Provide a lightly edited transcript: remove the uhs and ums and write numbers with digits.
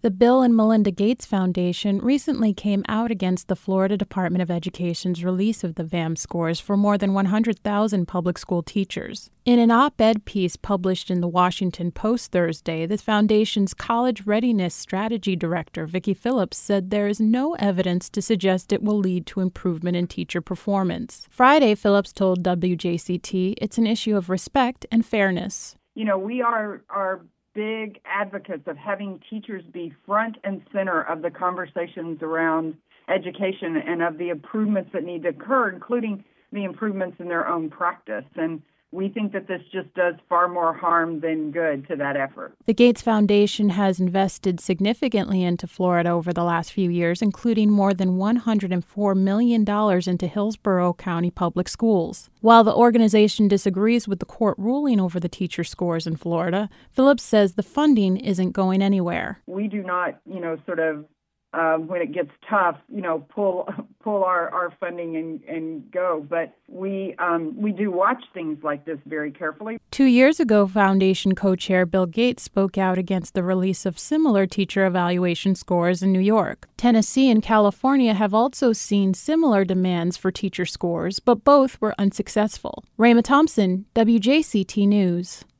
The Bill and Melinda Gates Foundation recently came out against the Florida Department of Education's release of the VAM scores for more than 100,000 public school teachers. In an op-ed piece published in the Washington Post Thursday, the foundation's College Readiness Strategy Director, Vicki Phillips, said there is no evidence to suggest it will lead to improvement in teacher performance. Friday, Phillips told WJCT it's an issue of respect and fairness. We are big advocates of having teachers be front and center of the conversations around education and of the improvements that need to occur, including the improvements in their own practice. And we think that this just does far more harm than good to that effort. The Gates Foundation has invested significantly into Florida over the last few years, including more than $104 million into Hillsborough County Public Schools. While the organization disagrees with the court ruling over the teacher scores in Florida, Phillips says the funding isn't going anywhere. We do not, when it gets tough, pull our funding and go. But we do watch things like this very carefully. 2 years ago, Foundation co-chair Bill Gates spoke out against the release of similar teacher evaluation scores in New York. Tennessee and California have also seen similar demands for teacher scores, but both were unsuccessful. Rayma Thompson, WJCT News.